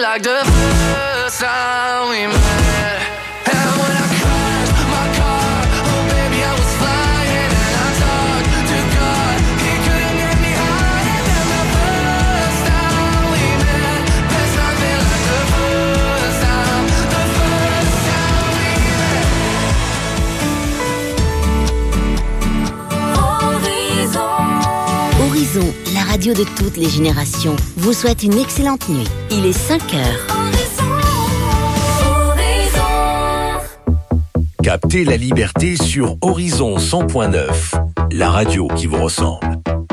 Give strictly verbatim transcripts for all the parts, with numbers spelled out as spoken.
like the first time we met. And when I crashed my car, oh baby I was flying, and I talked to God, he couldn't get me higher than the first time we met. There's nothing like the first time, the first time we met. Horizon. Horizon, la radio de toutes les générations, vous souhaite une excellente nuit. Il est cinq heures. Captez la liberté sur Horizon cent point neuf, la radio qui vous ressemble.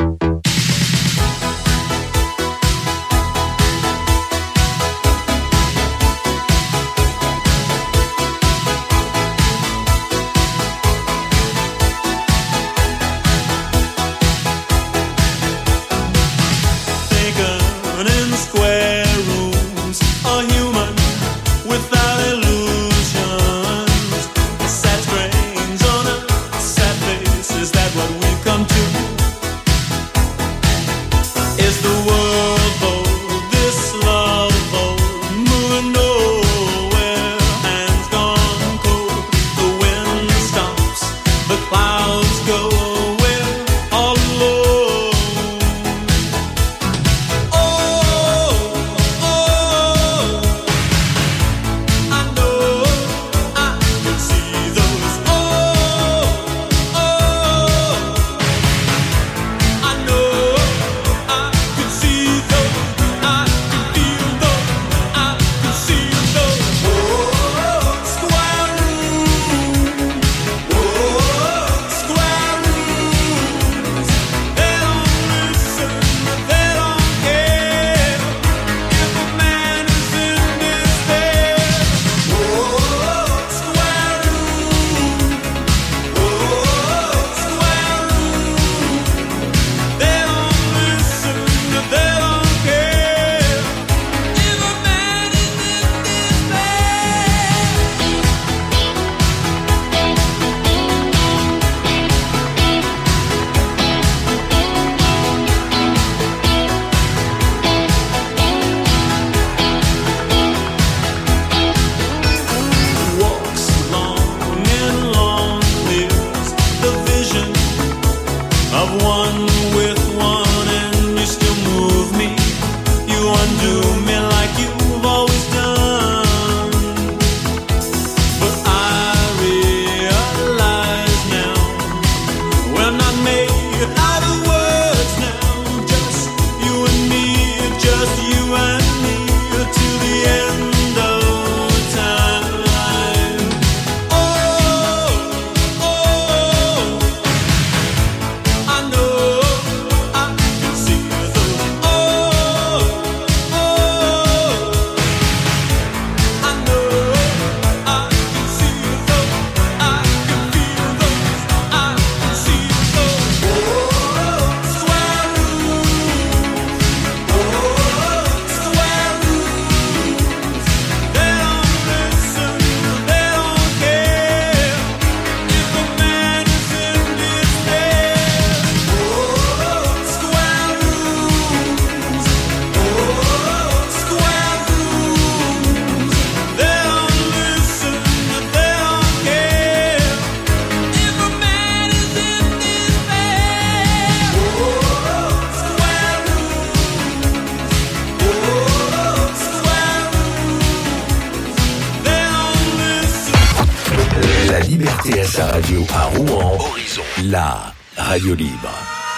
T S A Radio à Rouen, Horizon, la radio libre.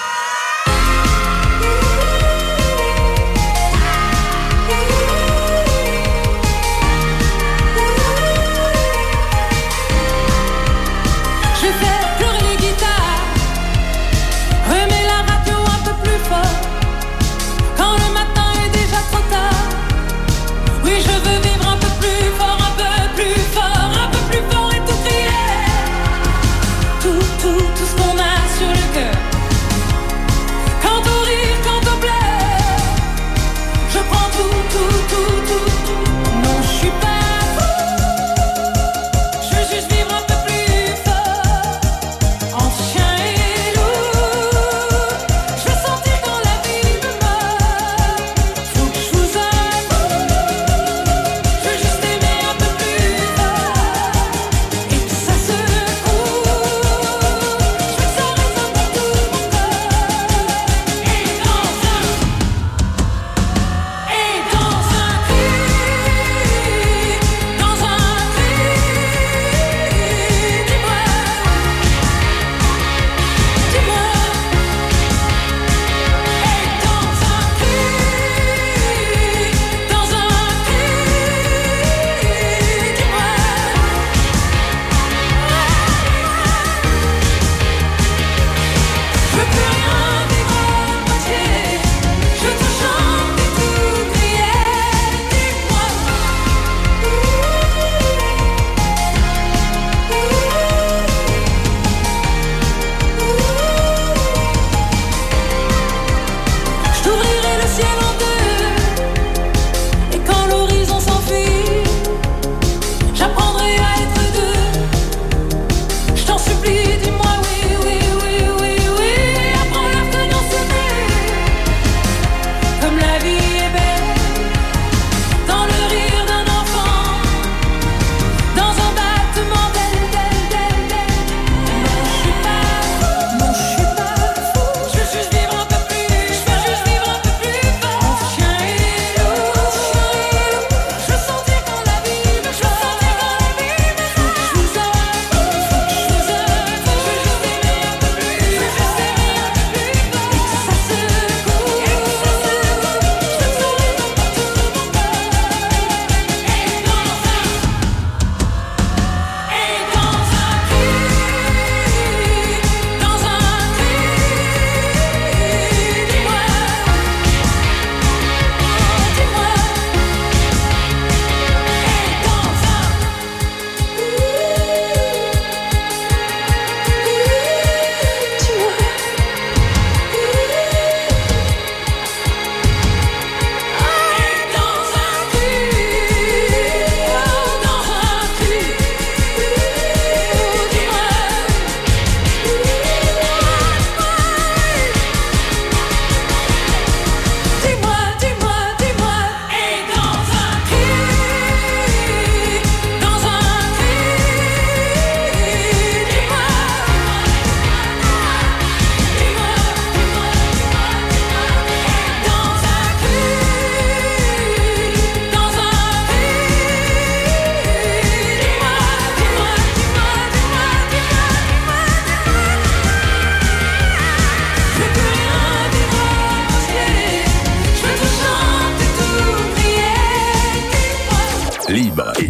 Je fais pleurer les guitares, remets la radio un peu plus fort, quand le matin est déjà trop tard. Oui, je veux vivre un peu plus fort, un peu plus fort, un peu plus fort et tout crier. Tout, tout, tout ce qu'on a sur le cœur,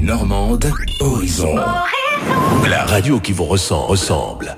normande, Horizon. Horizon. La radio qui vous ressent, ressemble.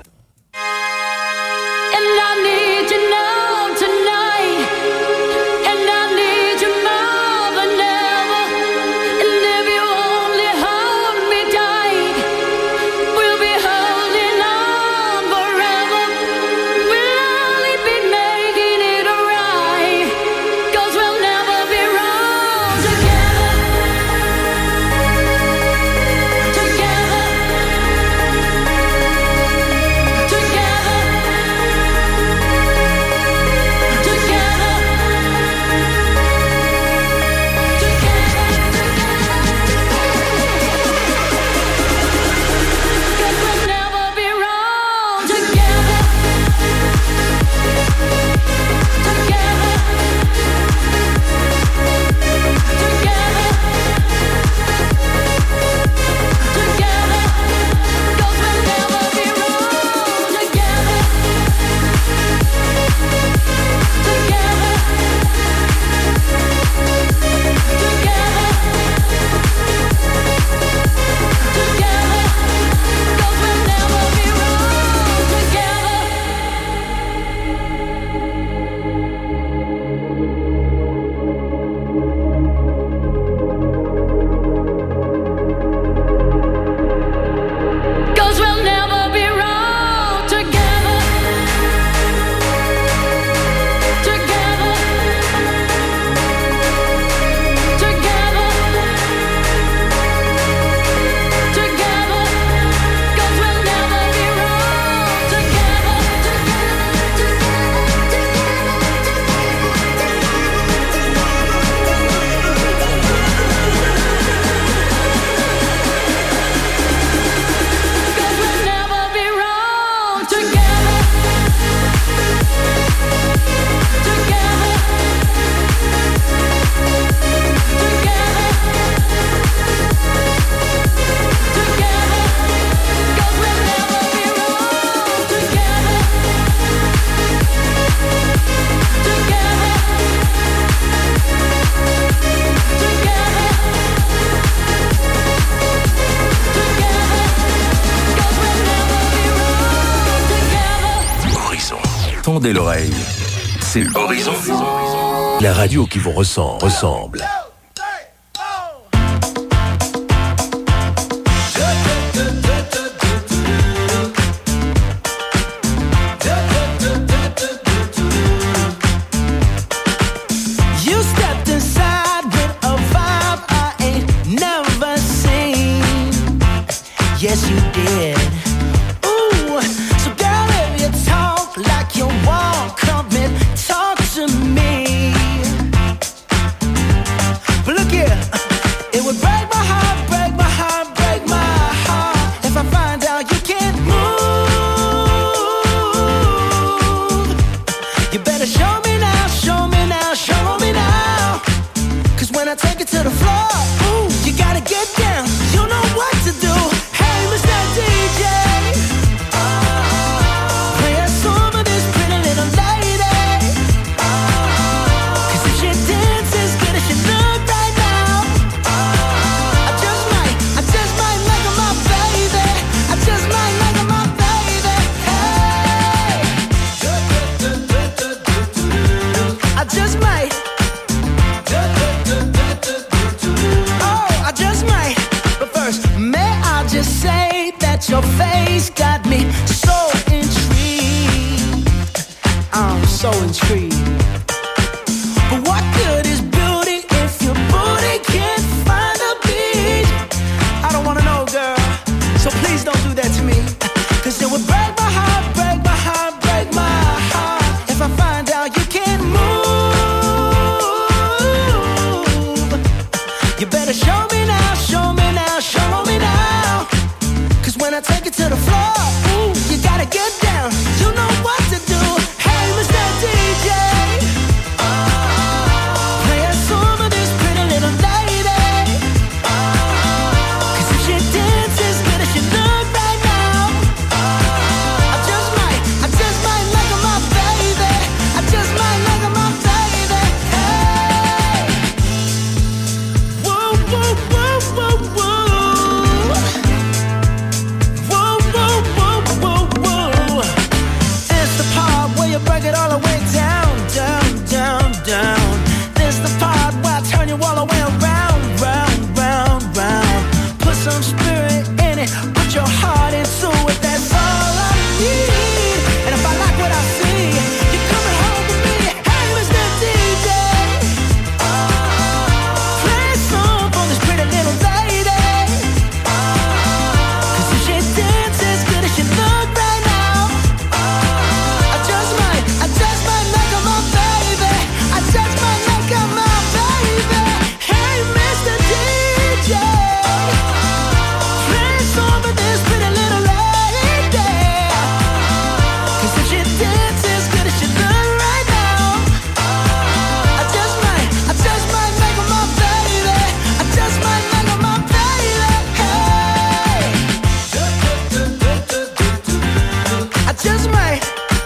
Tendez l'oreille. C'est Horizon. La radio qui vous ressent, ressemble. Yes, you did. Ooh, so girl, if you talk like you walk, come and talk to me. But look here, it would break my heart, break my heart, break my heart if I find out you can't move. You better show me now, show me now, show me now. Cause when I take it to the floor, ooh, you gotta get down. You know what to do. D J, oh, play a song of this pretty little lady. Oh, cause if she dances good as she look right now, oh, I just might, I just might like her, my baby. I just might like her, my baby. Hey, I just might. Oh, I just might. But first, may I just say that your face got me so intrigued. I'm so intrigued. But what good is beauty if your booty can't find a beat? I don't wanna know, girl, so please don't do that to me. Cause it would break my heart, break my heart, break my heart if I find out you can't move. You better show me now, show me now, show me now. Cause when I take it to the floor, ooh, you gotta get down. You know what to do. Hey, Mister D J, oh, play a song of this pretty little lady. Oh, cause if she dances good as she look right now, oh, I just might, I just might like her, my baby. I just might like her, my baby. Hey, whoa, whoa, whoa. apart while I turn you all the way around, round, round, round. Put some spirit in it, put your heart into it, that's all I need. And if I like what I see, you're coming home with me. Hey, Mister D J, play a song for this pretty little lady. Cause if she dances as good as she look right now, I just might, I just might make her my baby. I just might make her my baby. Hey, Mister D J, play a song for this pretty little lady. Cause if she dances as good as she look right now, I just might, I just might make her my baby. I just might make her my baby. Hey, I just might.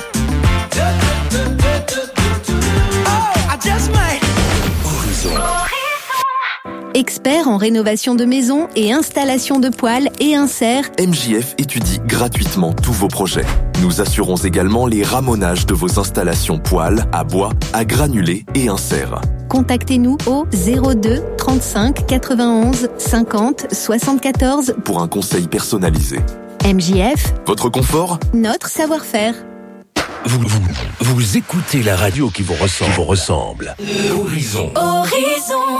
Oh, I just might. Horizon. Expert en rénovation de maison et installation de poêles et inserts, M J F étudie gratuitement tous vos projets. Nous assurons également les ramonages de vos installations poêles à bois, à granulés et inserts. contactez-nous au zéro deux trente-cinq quatre-vingt-onze cinquante soixante-quatorze. Pour un conseil personnalisé. M J F, Votre confort ? notre savoir-faire. Vous, vous, vous écoutez la radio qui vous ressemble. Qui vous ressemble. Horizon. Horizon.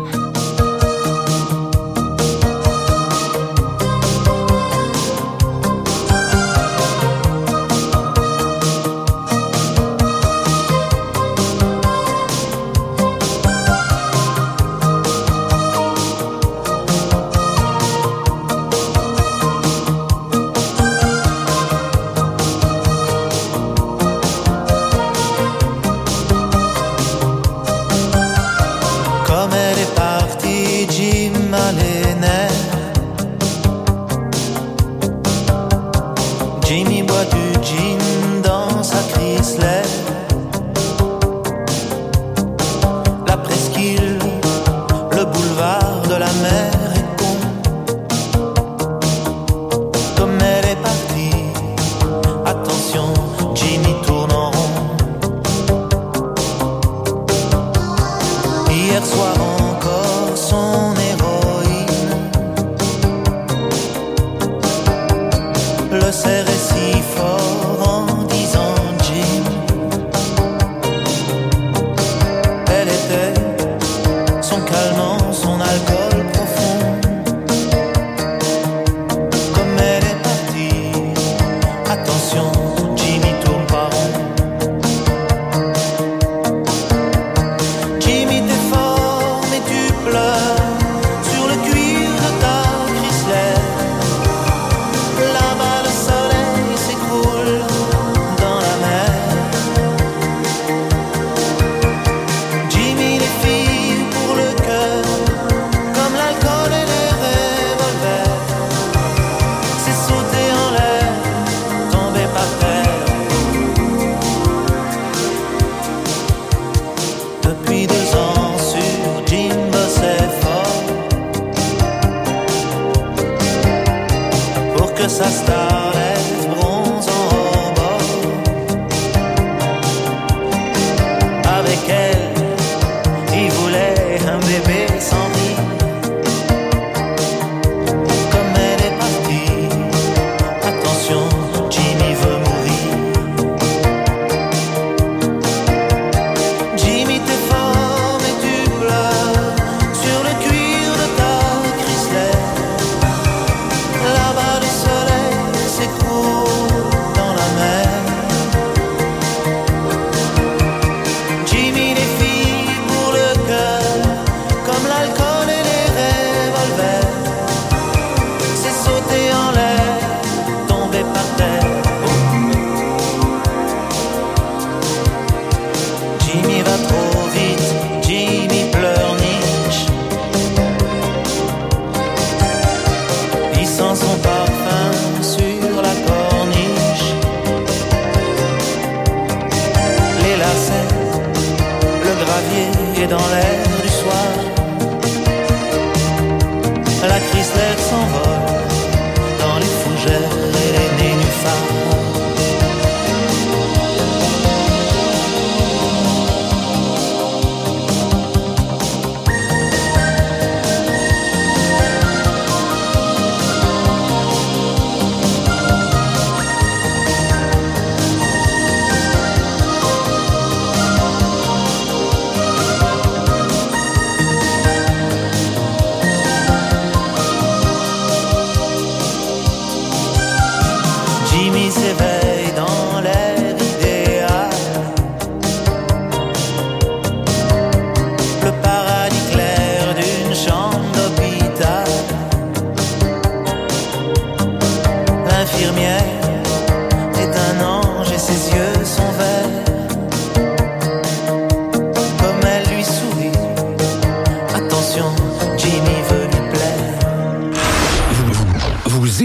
Comme elle est partie, Jim a les nerfs. Jimmy boit du gin dans sa Chrysler. La presqu'île, le boulevard de la mer est con. Comme elle est partie, attention, Jimmy tourne en rond. Hier soir encore son héroïne le serrait si fort en disant Jim. Elle était son calmant, son alcool profond. Comme elle est partie, attention, Jimmy tourne pas rond. Jimmy t'es fort mais tu pleures sur le cuir de ta Chrysler. Là-bas le soleil s'écroule dans la mer. Jimmy les filles pour le cœur, comme l'alcool et les revolvers. C'est sauter en l'air, tomber par terre. Depuis deux ans sur Jim bossait fort pour que sa starlette bronze en rebord. Avec elle, il voulait un bébé sans vie. Comme elle est partie, attention, Jimmy veut mourir. Jimmy t'es fort mais tu pleures sur le cuir de ta Chrysler. Là-bas le soleil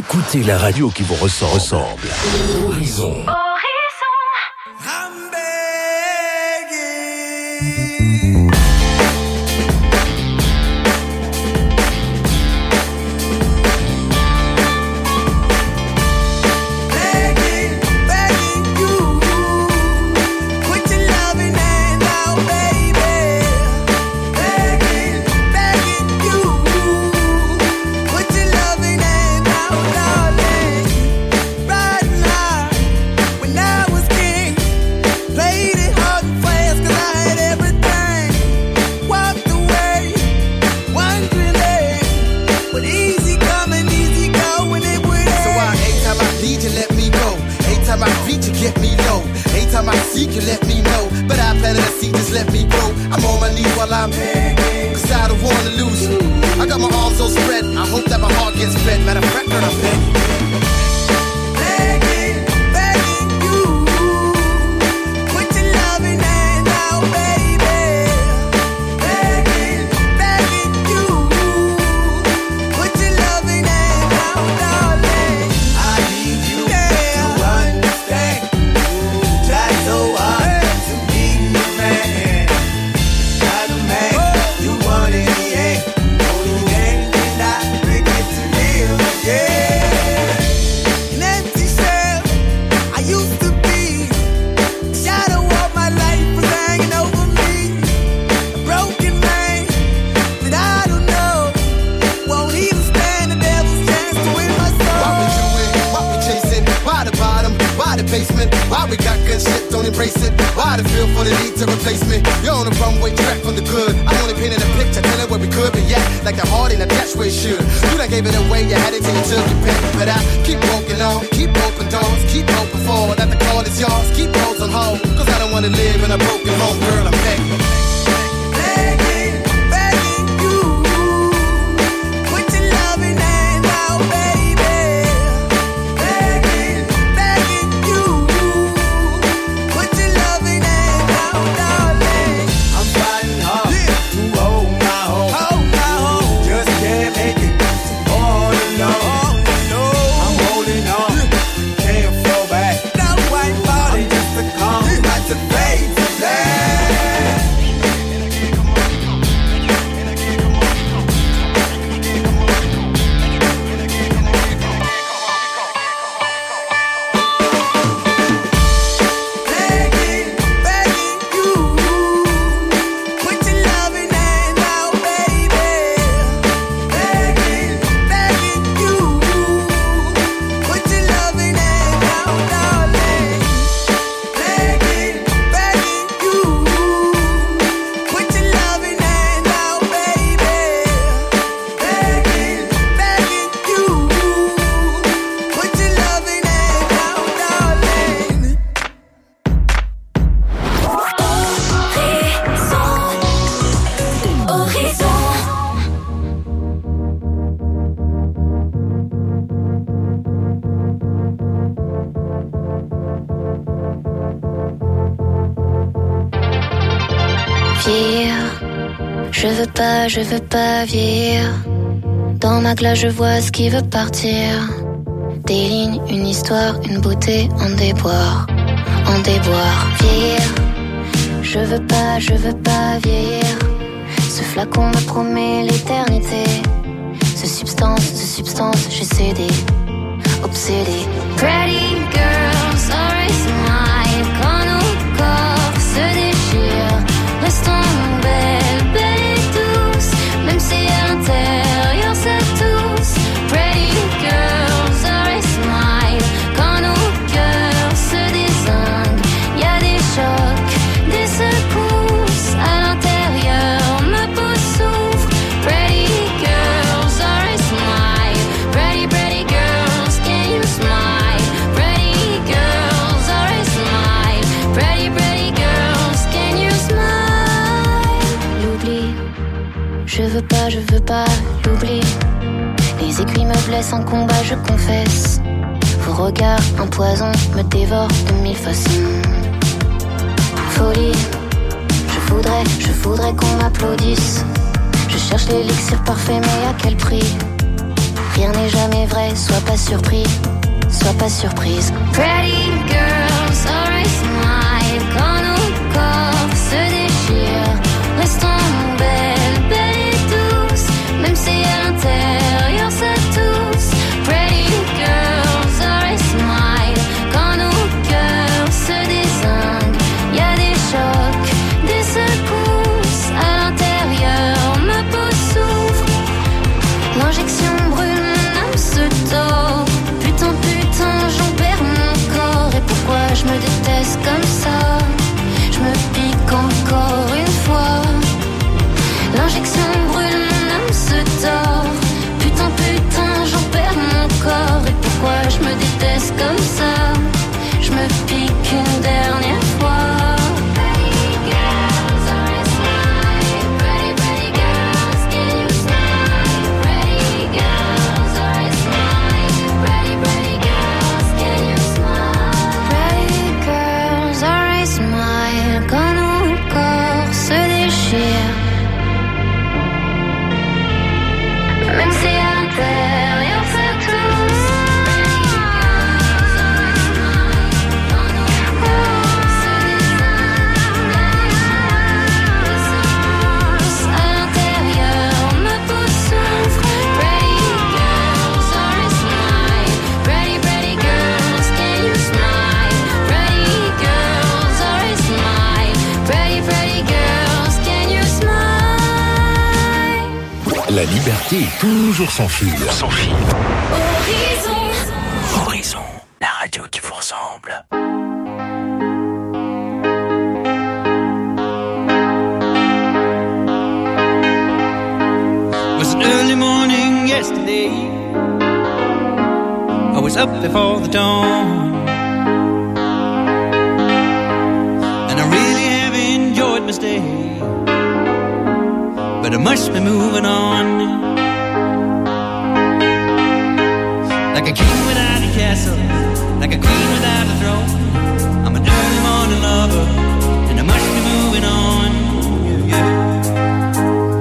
Écoutez la radio qui vous ressemble. ressemble. Horizon. I'm begging. Get me low. Anytime I seek you, let me know. But I planted a seed, just let me grow. I'm on my knees while I'm begging, cause I don't wanna lose you. I got my arms so spread, I hope that my heart gets fed. Matter of fact, girl, I'm begging. Begging, begging you. Put your loving hand out, baby. Begging, begging you. Put your loving hand out, darling. I need you to understand. Try so hard to be the man. Not the man you want in the end. Only then can I make it to live again. An empty shell I used to be. The shadow of my life was hanging over me. A broken man that I don't know won't even stand the devil's chance to win my soul. Why we do it? Why we chasing? Why the bottom? Why the basement? Why we got good shit, don't embrace it? Why the feel for the need to replace me? You're on the runway track from the good. I'm only painting a picture, telling where we could be at. Like the heart in a dash where it should. You done gave it away, you had it till you took it back. But I keep walking on, keep open doors, keep hoping for that the call is yours. Keep those on hold, cause I don't wanna live in a broken home, girl, I'm begging. Begging, begging you. Put your loving hand out, baby. Begging, begging you. Put your loving hand out, darling. I'm fighting hard to hold my home. Hold my home. Just can't make it all alone. I'm holding on, can't fall back. No white body, just a calm. Right to fade to black. Begging, begging you. Put your loving hand out, baby. Begging, begging you. Put your loving hand out, darling. Begging, begging you. Put your loving hand out, baby. Begging, begging you. Put your loving hand out, darling. Horizon. Vieillir, je veux pas, je veux pas vieillir. Dans ma glace je vois ce qui veut partir. Des lignes, une histoire, une beauté en déboire, en déboire. Vieillir, je veux pas, je veux pas vieillir. Ce flacon me promet l'éternité. Ce substance, ce substance, j'ai cédé, obsédé. Pretty girls, always smile. Quand nos corps se déchirent, restons belles, belles et douces. Même si à l'intérieur ça tousse. Pretty girls, always smile. Quand nos cœurs se dézinguent, y'a des chocs, des secousses. À l'intérieur, ma peau souffre. Pretty girls, always smile. Pretty, pretty girls, can you smile? Pretty girls, always smile. Pretty, pretty girls, can you smile? L'oubli, je veux pas, je veux pas l'oubli. Les aiguilles me blessent en combat, je confesse. Vos regards, un poison, me dévorent de mille façons. Folie, je voudrais, je voudrais qu'on m'applaudisse. Je cherche l'élixir parfait, mais à quel prix? Rien n'est jamais vrai, sois pas surpris, sois pas surprise. Pretty girls, always smile. Quand nos corps se déchirent, restons belles, belles et douces. Même si à l'intérieur ça tousse. Pretty girls, always smile. Quand nos cœurs se dézinguent, y a des chocs, des secousses. À l'intérieur, ma peau souffre. L'injection brûle, mon âme se tord. Putain, putain, j'en perds mon corps. Et pourquoi je me déteste comme ça? Je me pique encore une fois. L'injection brûle, mon âme se tord. Putain, putain, j'en perds mon corps. Et pourquoi je me déteste comme ça? Je me pique une dernière fois. Même si à l'intérieur ça tousse. À l'intérieur, ma peau souffre. Pretty girls, always smile. Pretty, pretty girls, can you smile? Pretty girls, always smile. Pretty, pretty girls, can you smile? La liberté est toujours sans fil. Sans fil. Horizon. Horizon, la radio qui vous ressemble. It was an early morning yesterday. I was up before the dawn, and I really have enjoyed my stay, but I must be moving on. Like a king without a castle, like a queen without a throne. I'm an early morning lover, and I must be moving on. Yeah, yeah.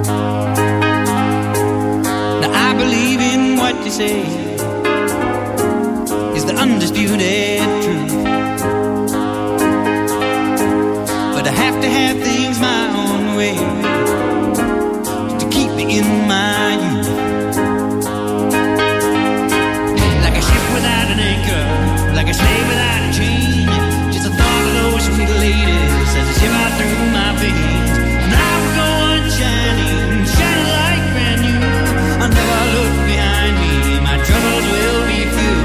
Now I believe in what you say is the undisputed truth, but I have to have things my own way to keep me in my youth. Like a ship without an anchor, like a slave without a chain. Just a thought of those sweet ladies as they shiver through my veins. And I will go on shining, shining like brand new. I'll never look behind me, my troubles will be few.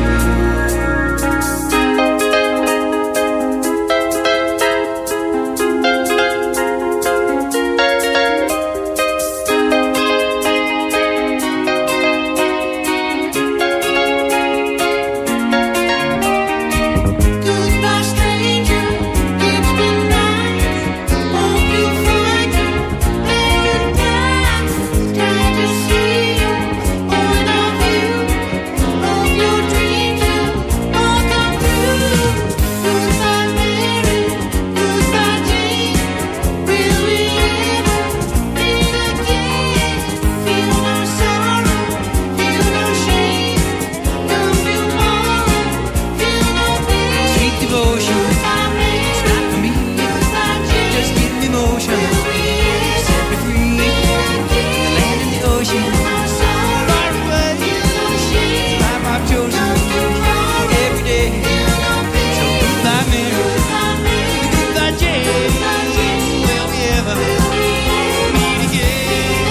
Goodbye, stranger. It's been nice. Hope you find your paradise. Glad to see you. All of you. Hope your dreams will all come true. Goodbye, Mary. Goodbye, Jane. Will we ever meet again? Feel no sorrow. Feel no shame. Come tomorrow. Feel no pain. Sweet devotion, Goodbye, Mary. it's not for me. Goodbye, Jane. Just give me motion, set me free. The land and the ocean, far away. Life I've chosen every day. So goodbye, Mary. Goodbye, Jane. Will we ever meet again?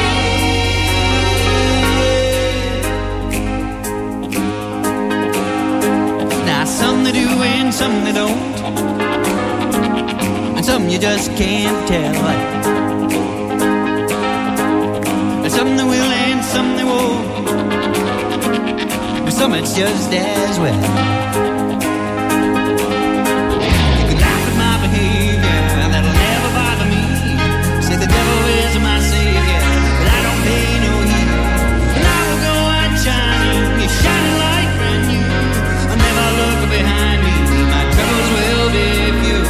Now some they do and some they don't, and some you just can't tell. And some they will and some they won't, but some it's just as well. You can laugh at my behavior, that'll never bother me. Say the devil is my savior, but I don't pay no heed. And I will go on shining, you're shining like brand new. I'll never look behind me, my troubles will be few.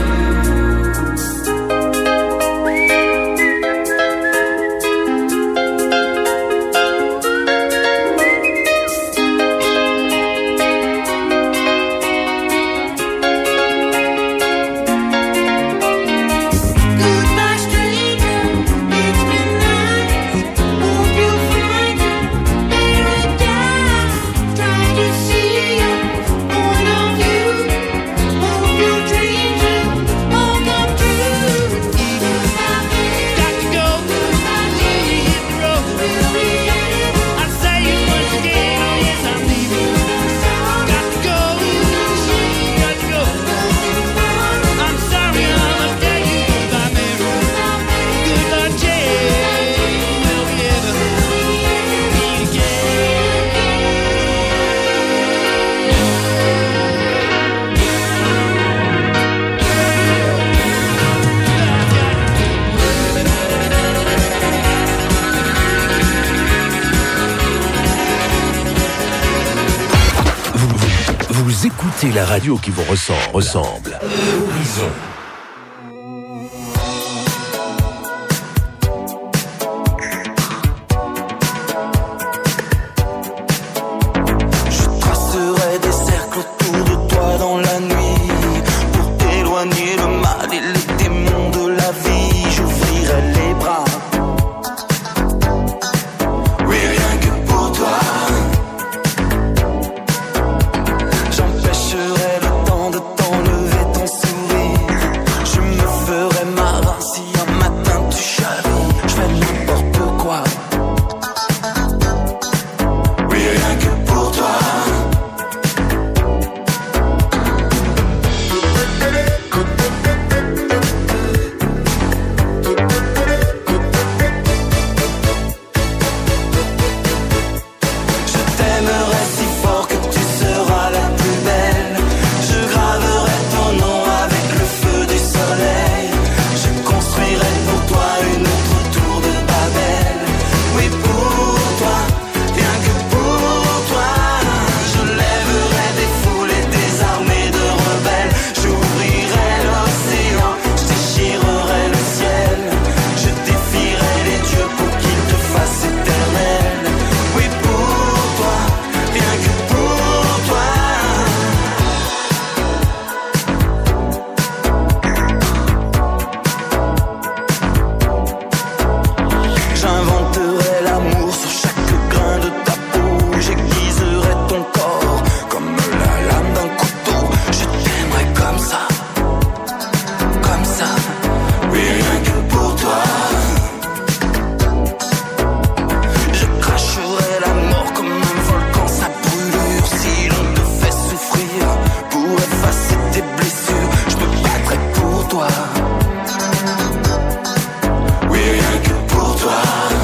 Vous écoutez la radio qui vous ressemble. ressemble. Horizon. Je tracerai des cercles autour de toi dans la nuit pour éloigner le mal et les démons de la vie. J'ouvrirai les bras. Oui, rien que pour toi. J'empêcherai le temps de t'enlever ton sourire. Je me ferai marin si un matin tu chavis. Je fais n'importe quoi. Oui, rien que pour toi. Je t'aimerai si fort que tu seras la plus belle. Je graverai ton nom avec le feu du soleil. Je construirai pour toi une autre tour de Babel. Oui, pour toi, rien que pour toi. Je lèverai des foules et des armées de rebelles. J'ouvrirai l'océan, je déchirerai le ciel. Je défierai les dieux pour qu'ils te fassent éternel. Oui, pour toi, rien que pour toi. J'inventerai l'amour sur chaque grain de ta peau. J'aiguiserai ton corps comme la lame d'un couteau. Je t'aimerai comme ça, comme ça. Oui, rien que pour toi. Je cracherai la mort comme un volcan, sa brûlure. Si l'on te fait souffrir pour effacer tes blessures, je me battrai pour toi. Oui, rien que pour toi.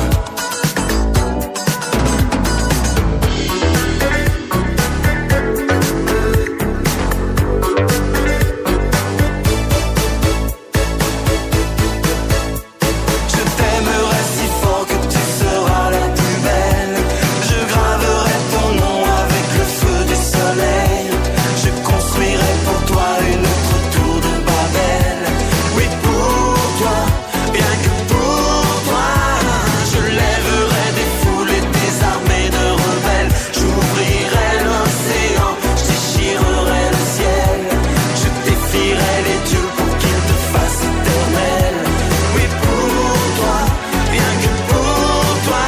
Je t'aimerai si fort que tu seras la plus belle. Je graverai ton nom avec le feu du soleil. Je construirai pour toi une autre tour de Babel. Oui, pour toi, rien que pour toi. Je lèverai des foules et des armées de rebelles. J'ouvrirai l'océan, je déchirerai le ciel. Je défierai les dieux pour qu'ils te fassent éternel. Oui, pour toi, rien que pour toi.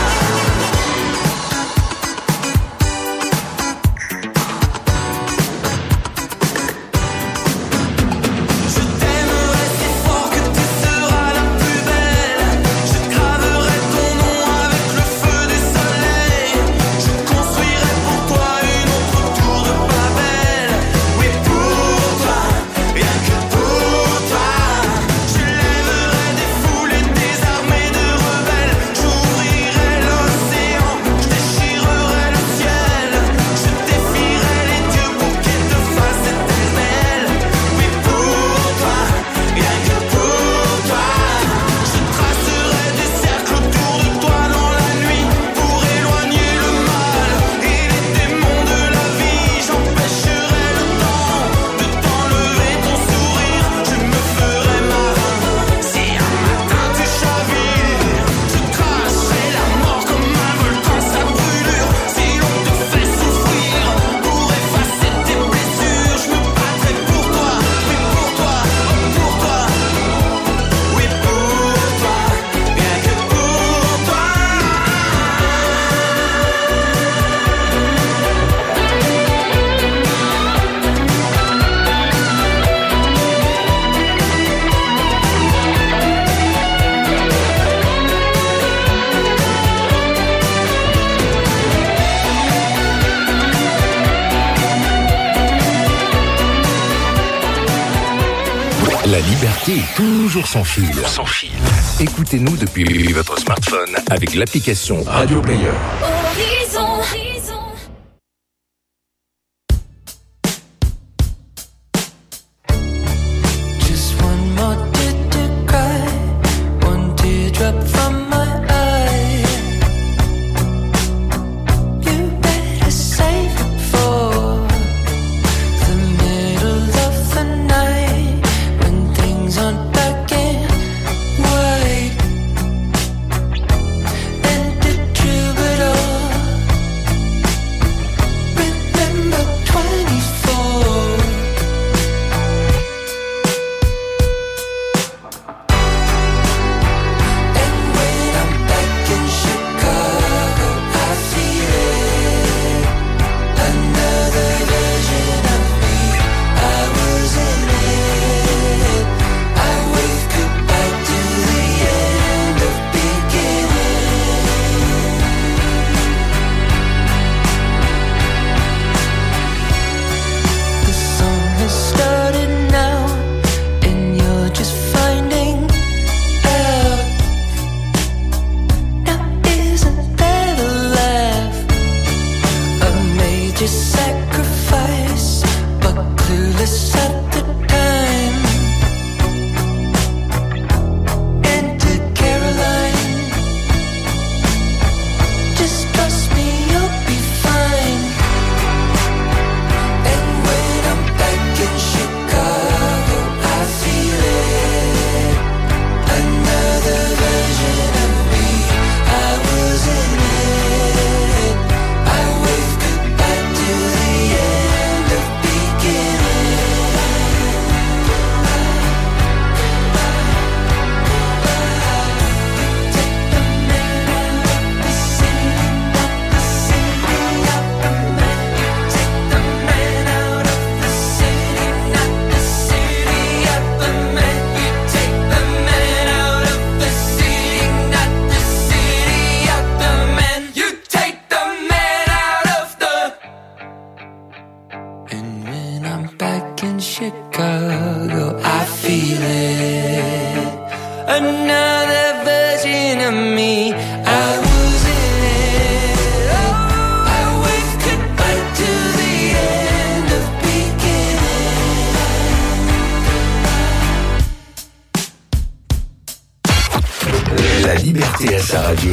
Je t'aimerai si fort que tu seras la plus belle. Je graverai ton nom avec le feu du soleil. Je construirai pour toi une autre tour de Babel. Oui, pour toi, rien que pour toi. Je lèverai des foules et des armées de rebelles. J'ouvrirai l'océan, je déchirerai le ciel. Je défierai les dieux pour qu'ils te fassent éternel. Oui, pour toi, rien que pour toi. Je tracerai des cercles autour de toi dans la nuit pour éloigner le mal et les démons de la vie. J'empêcherai le temps de t'enlever ton sourire. Je me ferai marin si un matin tu chavires. Je cracherai la mort comme un volcan, sa brûlure. Si l'on te fait souffrir pour effacer tes blessures, je me battrai pour toi. Oui, pour toi, pour toi. Oui, pour toi, rien que pour toi. La liberté est toujours sans fil. Sans fil. Écoutez-nous depuis votre smartphone avec l'application Radio Player. Horizon. Just one more tear to cry, one teardrop from my eye. You better save it for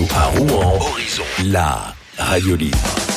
nous à Rouen. Horizon, la radio libre.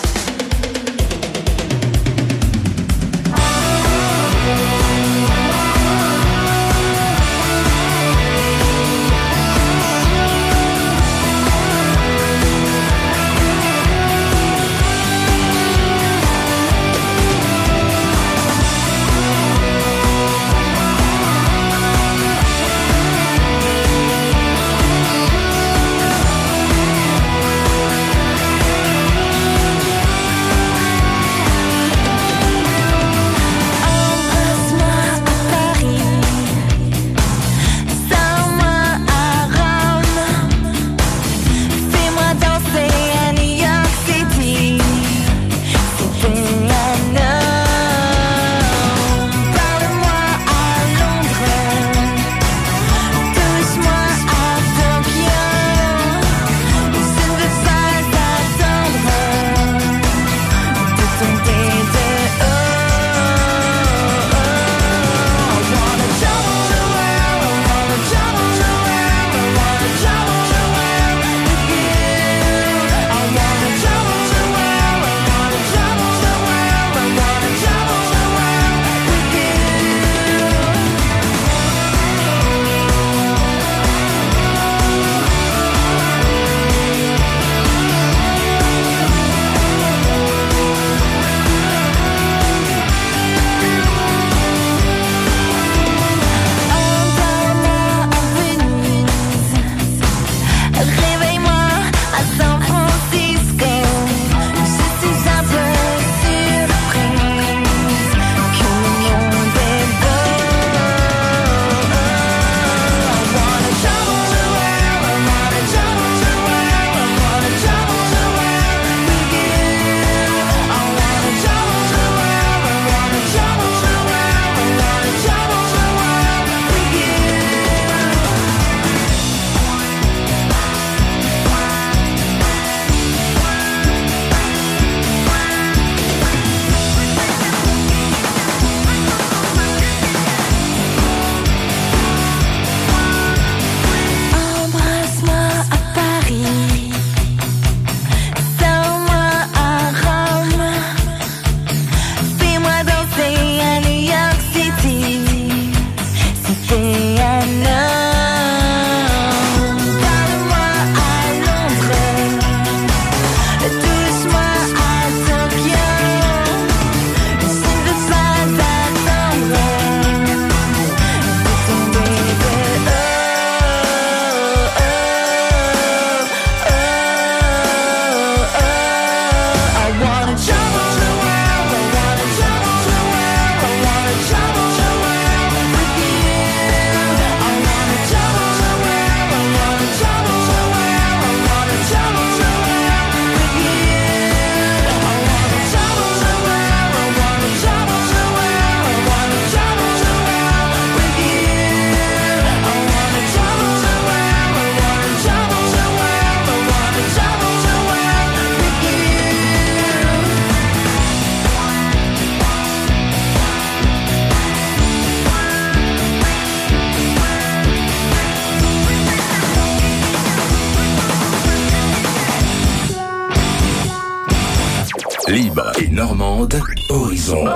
Libre et normande, Horizon.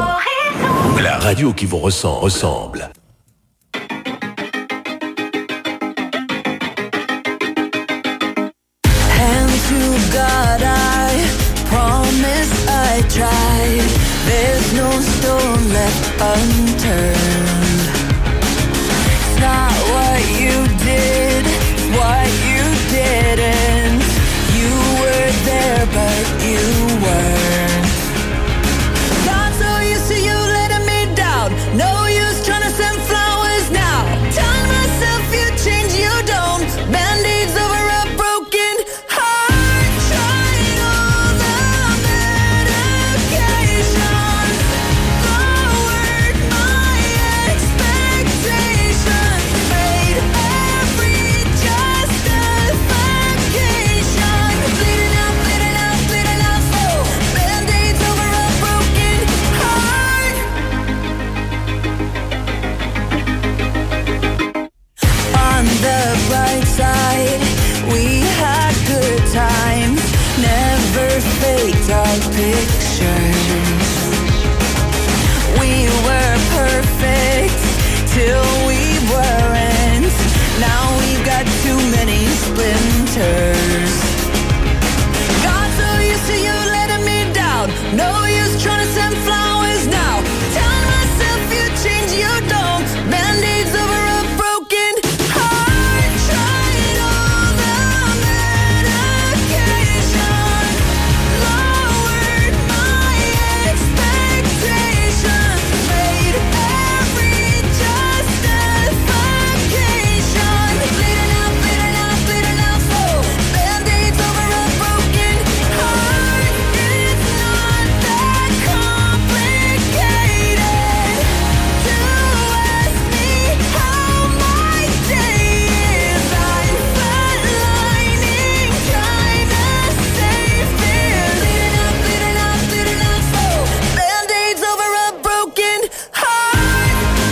La radio qui vous ressent, ressemble. Hand to God, I promise I tried. There's no stone left unturned. It's not what you did, what you didn't. You were there, but you weren't. Got so used to you letting me down. No use trying to send flowers now. Telling myself you change, you don't. Band-aids over a broken heart. Trying all the medications. Lowered my expectations. pictures. We were perfect till we weren't. Now we've got too many splinters. Got so used to you letting me down. No use trying to send flowers now. Telling myself you change, you don't. Band-aids over a broken heart. Tried all the medication. Lowered my expectations. Made every justification. Bleeding out, bleeding out, bleeding out slow. Band-aids over a broken heart. It's not that complicated to ask me how my day is. I'm flatlining, trying to save fear. Bleeding out, bleeding out, bleeding out slow. Band-aids over a broken heart.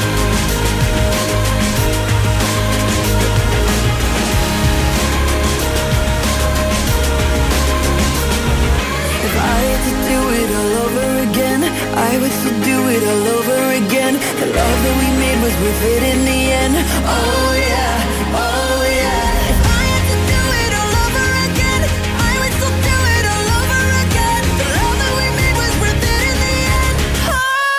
If I had to do it all over again, I would still do it all over again. The love that we made was worth it in the end. Oh yeah, oh yeah. If I had to do it all over again, I would still do it all over again. The love that we made was worth it in the end. Oh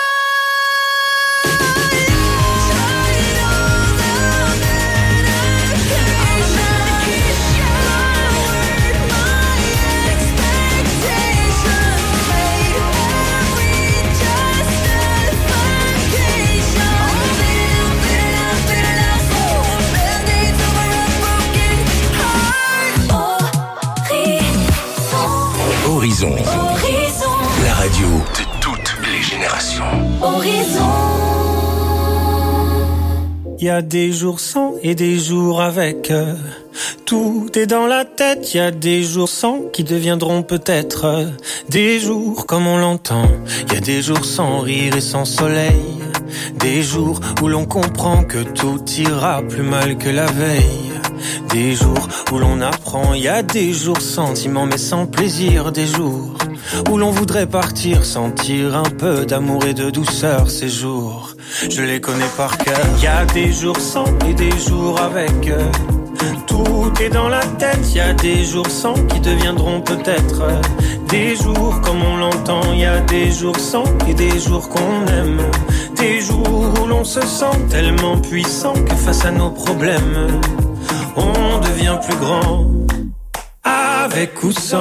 yeah. Tried all the medication. Lowered my expectations. Made every justification. Bleeding out, bleeding out, bleeding out slow. Band-aids over a broken heart. Horizon. Horizon. La radio de toutes les générations. Horizon. Il y a des jours sans et des jours avec. euh, Tout est dans la tête. Il y a des jours sans qui deviendront peut-être euh, des jours comme on l'entend. Il y a des jours sans rire et sans soleil. Des jours où l'on comprend que tout ira plus mal que la veille. Des jours où l'on apprend. Il y a des jours sentiments mais sans plaisir. Des jours où l'on voudrait partir, sentir un peu d'amour et de douceur. Ces jours, je les connais par cœur. Il y a des jours sans et des jours avec. euh, Tout est dans la tête. Il y a des jours sans qui deviendront peut-être euh, des jours comme on l'entend. Il y a des jours sans et des jours qu'on aime. Des jours où l'on se sent tellement puissant que face à nos problèmes, on devient plus grand. Avec ou sans,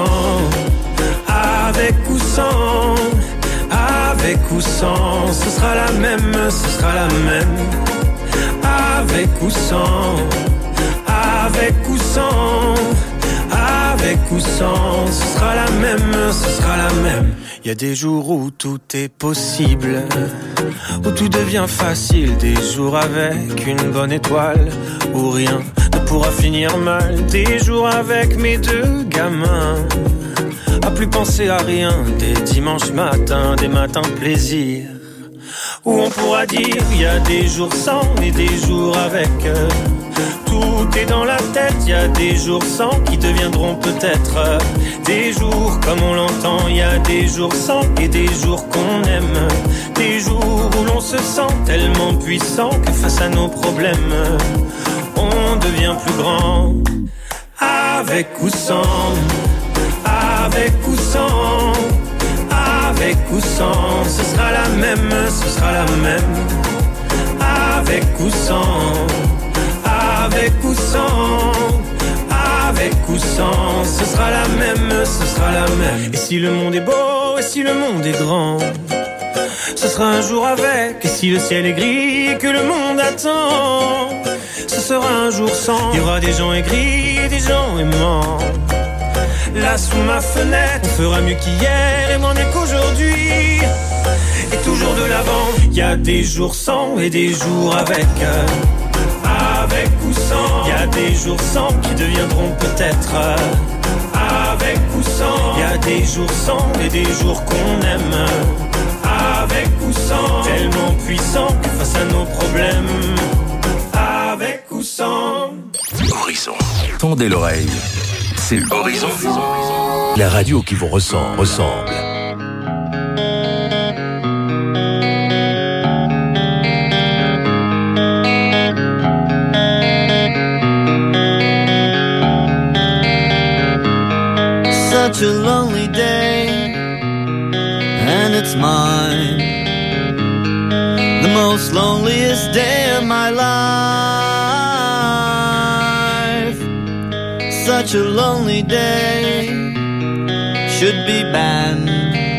avec ou sans, avec ou sans, ce sera la même, ce sera la même. Avec ou sans, avec ou sans, avec ou sans, ce sera la même, ce sera la même. Il y a des jours où tout est possible, où tout devient facile. Des jours avec une bonne étoile, où rien ne pourra finir mal. Des jours avec mes deux gamins, à plus penser à rien. Des dimanches matins, des matins de plaisir, où on pourra dire il y a des jours sans et des jours avec. Tout est dans la tête, il y a des jours sans qui deviendront peut-être des jours comme on l'entend. Il y a des jours sans et des jours qu'on aime. Des jours où l'on se sent tellement puissant que face à nos problèmes, on devient plus grand. Avec ou sans, avec ou sans, avec ou sans, ce sera la même, ce sera la même. Avec ou sans, avec ou sans, avec ou sans, ce sera la même, ce sera la même. Et si le monde est beau, et si le monde est grand, ce sera un jour avec. Et si le ciel est gris et que le monde attend, ce sera un jour sans. Il y aura des gens aigris et des gens aimants. Là sous ma fenêtre, on fera mieux qu'hier et moins bien qu'aujourd'hui. Et toujours de l'avant. Il y a des jours sans et des jours avec. Avec ou sans. Il y a des jours sans qui deviendront peut-être avec ou sans. Il y a des jours sans et des jours qu'on aime. Avec ou sans. Tellement puissant que face à nos problèmes, avec ou sans. Horizon. Tendez l'oreille. C'est Horizon. La radio qui vous ressemble. ressemble. such a lonely day, and it's mine, the most loneliest day of my life. Such a lonely day should be banned.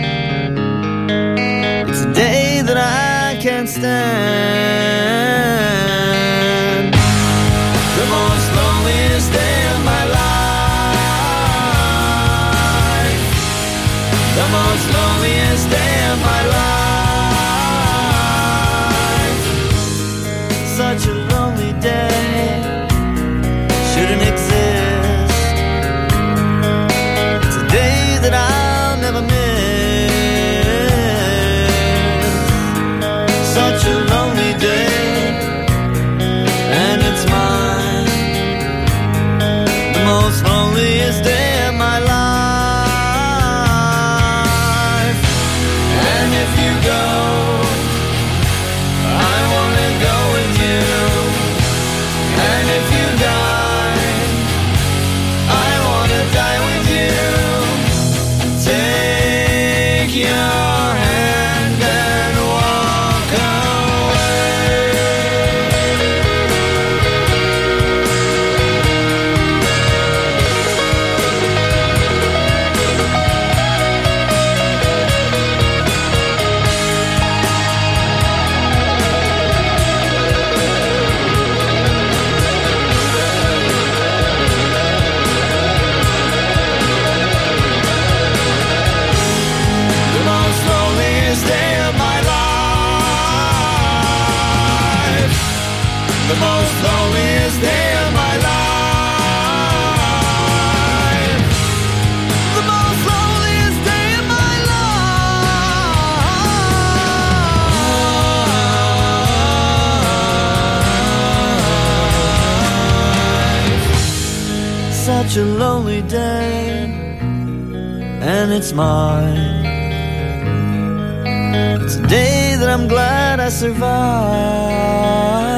It's a day that I can't stand. The most loneliest day of my life. The most loneliest day of my life. Such a lonely day shouldn't exist. It's a day that I'll never miss. Such a lonely day, and it's mine, the most loneliest day of my life. And if you go, I wanna go with you. And if you die, I wanna die with you. Take your hand and walk away. The most loneliest day of my life. The most loneliest day of my life. The most loneliest day of my life. Such a lonely day, and it's mine. It's a day that I'm glad I survived.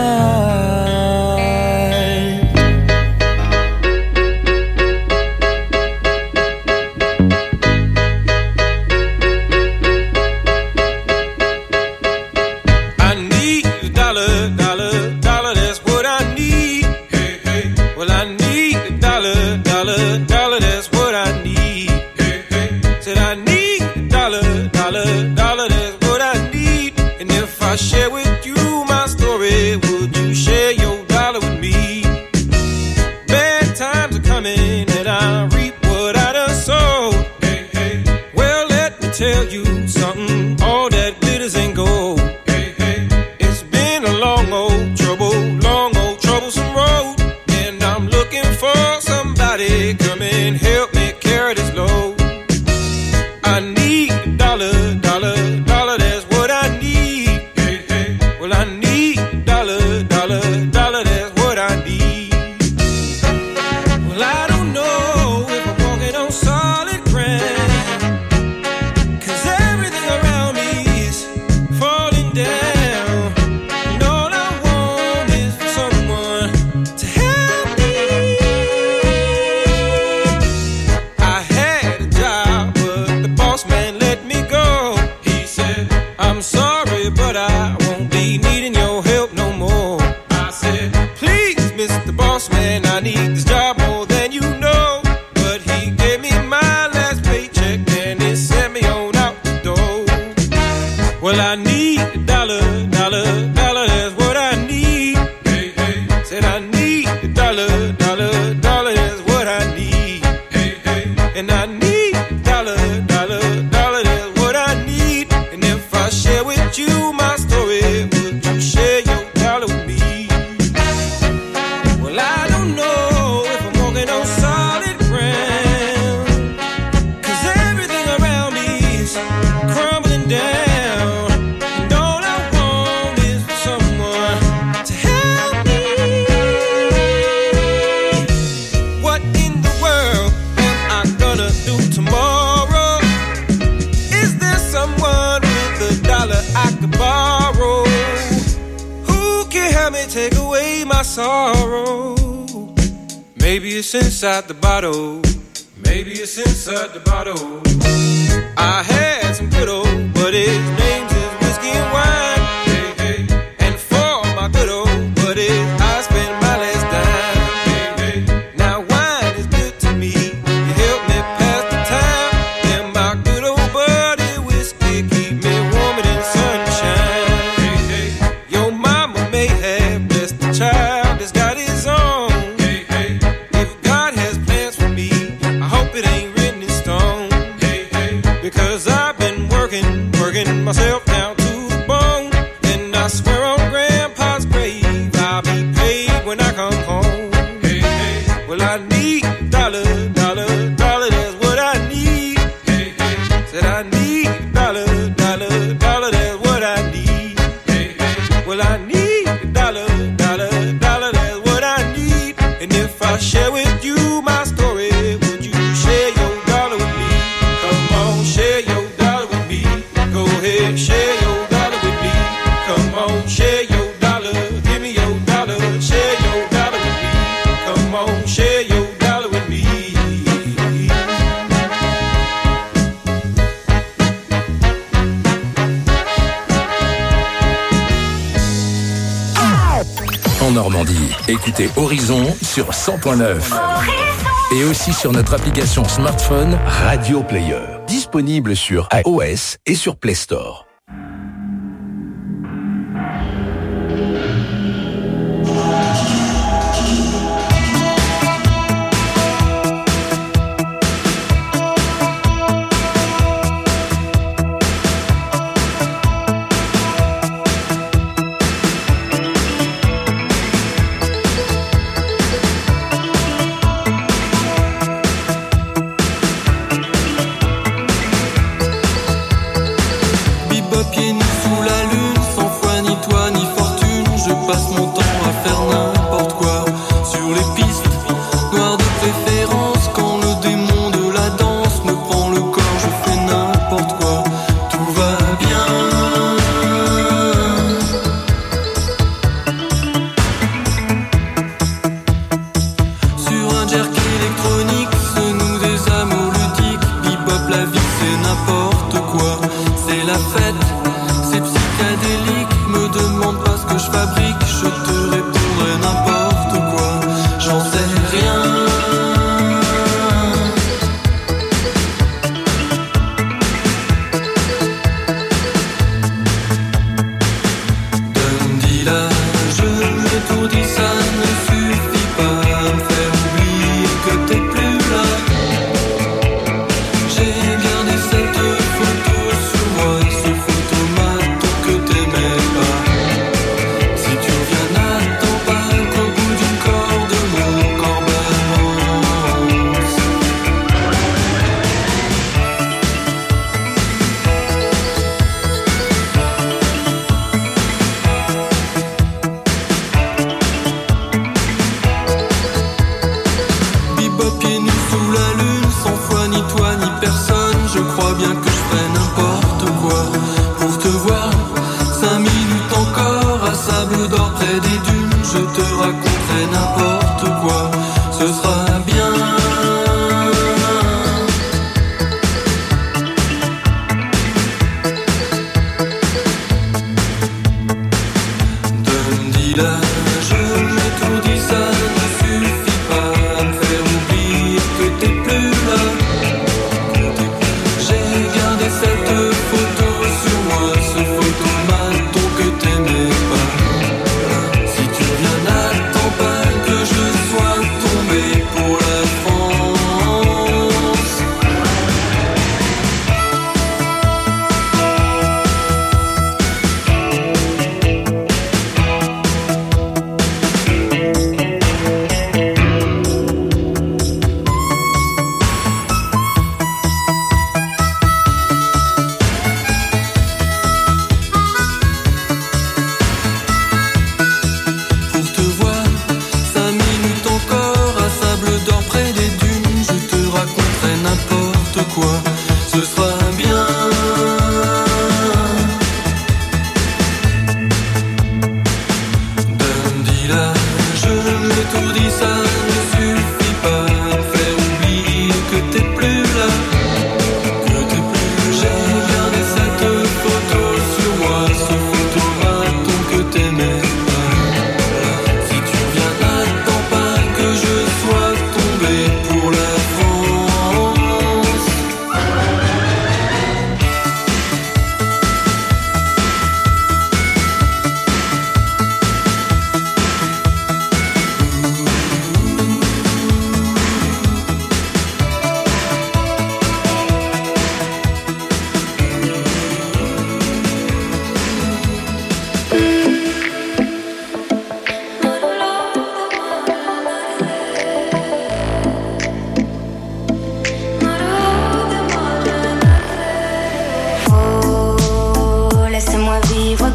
I need a dollar, dollar, dollar, that's what I need. Hey, hey. Well, I need a dollar, dollar, dollar, that's what I need. Hey, hey. Said I need a dollar, dollar, dollar, that's what I need. And if I share with you my story, would you share your dollar with me? Bad times are coming and I reap what I done sowed. Hey, hey. Well, let me tell you something, all that glitters ain't gold. Hey, hey. It's been a long old trouble, long old troublesome road, and I'm looking for somebody come and help me carry this load. I need a dollar, dollar, dollar, that's what I need. Hey, hey. Well, I need a dollar, dollar, dollar, that's what I need. Well, I don't know if I'm walking on solid ground, 'cause everything around me is falling down. And all I want is for someone to help me. I had a job, but the boss man let me go. He said, I'm sorry, but I won't be needing your help no more. I said, please, Mister Boss Man, I need this job more than you know. But he gave me my last paycheck and he sent me on out the door. Well, I need a dollar, dollar, dollar, that's what I need. Hey, hey. Said I need a dollar, dollar, dollar, that's what I need. Hey, hey. And I need a dollar, dollar, dollar, that's what I need. And if I share with you my story, would you share your dollar with me? Well, I don't know if I'm walking on solid ground, 'cause everything around me is crumbling down. And all I want is for someone to help me. What in the world am I gonna do tomorrow? Is there someone with a dollar I could borrow? Who can help me take away my sorrow? Maybe it's inside the bottle, maybe it's inside the bottle. I had some good old buddies, names is whiskey and wine. Hey, hey. And for my good old buddies, I spend my last dime. Hey, hey. Now wine is good to me, you help me pass the time. And my good old buddy whiskey keep me warmer than sunshine. Hey, hey. Your mama may have blessed the child that's got his own. Hey, hey. If God has plans for me, I hope it ain't written in stone. Hey, hey. Because I've been working, working myself down to the bone. And I swear on Grandpa's grave, I'll be paid when I come home. Hey, hey. Well, I need a dollar, dollar, dollar, that's what I need. Hey, hey. Said I need a dollar, dollar, dollar, that's what I need. Hey, hey. Well, I need a dollar, dollar, dollar, that's what I need. And if I share with you my story, would you share your dollar with me? Come on, share your dollar with me. Go ahead, share your dollar with me. Come on, share your dollar. Give me your dollar, share your dollar with me. Come on, share your dollar with me. En Normandie, écoutez Horizon sur cent point neuf. Et aussi sur notre application smartphone Radio Player. Disponible sur iOS et sur Play Store. Bebop pieds nus sous la lune, sans foi ni toi ni fortune. Je passe mon temps à faire n'importe quoi sur les pistes noires de préférence. Quand le démon de la danse me prend le corps, je fais n'importe quoi. Tout va bien. Sur un jerk électronique, se nouent des amours ludiques. Bebop, la vie c'est n'importe quoi. C'est la fête, c'est psychédélique. Me demande pas ce que je fabrique, je te répondrai n'importe quoi. J'en sais rien. Dundee là, je m'étourdis, ça ne suffit pas à me faire oublier que t'es plus là. J'ai gardé cette photo sur moi, ce photomaton que t'aimais pas. Si tu reviens, n'attends pas qu'au bout d'une corde mon corps balance. Bebop pieds nus sous la lune, sans foi ni toi ni personne. Je crois bien que je ferai n'importe quoi pour te voir. Cinq minutes encore à Sable d'Or près des dunes. Je te raconterai n'importe quoi, ce sera bien. Dundee là, je m'étourdis, ça ne suffit pas à me faire oublier que t'es plus là. J'ai gardé cette photo sur moi, ce photomaton que t'aimais pas. Si tu reviens, n'attends pas que je sois tombé pour la France. Pour te voir, cinq minutes encore à Sable d'Or près des dunes. Je te raconterai n'importe quoi, ce sera bien. Dundee là, je m'étourdis, ça ne suffit pas à me faire oublier que t'es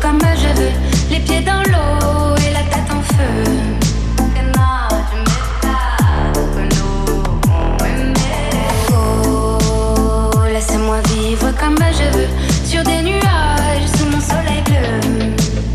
comme je veux, les pieds dans l'eau et la tête en feu. Oh, laissez-moi vivre comme je veux, sur des nuages, sous mon soleil bleu.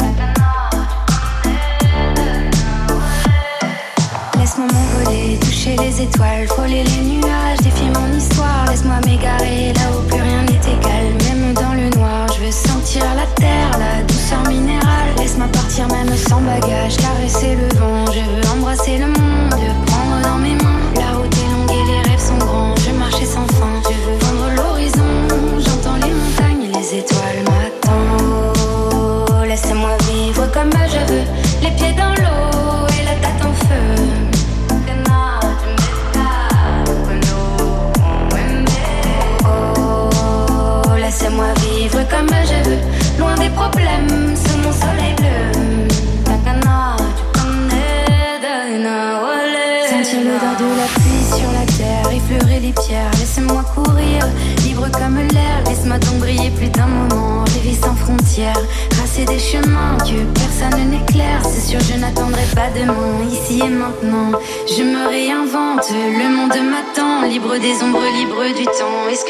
Laisse-moi m'envoler, toucher les étoiles, frôler les nuages, défier mon histoire. Laisse-moi m'égarer là où plus rien n'est égal, même dans le noir. Je veux sentir la terre, la douceur minérale. Laisse-moi partir même sans bagage, caresser le vent. Je veux embrasser le monde, le prendre dans mes mains. La route est longue et les rêves sont grands. Je veux marcher sans fin, je veux vendre l'horizon. J'entends les montagnes et les étoiles m'attendent. Oh, laissez-moi vivre comme je veux, les pieds dans l'eau et la tête en feu. Oh, laissez-moi vivre comme je veux, loin des problèmes, sous mon soleil bleu. Sentir l'odeur de la pluie sur la terre, effleurer les pierres, laissez-moi courir, libre comme l'air. Laisse-moi donc briller plus d'un moment, rêver sans frontières, tracer des chemins que personne n'éclaire. C'est sûr je n'attendrai pas demain, ici et maintenant. Je me réinvente, le monde m'attend, libre des ombres, libre du temps. Est-ce que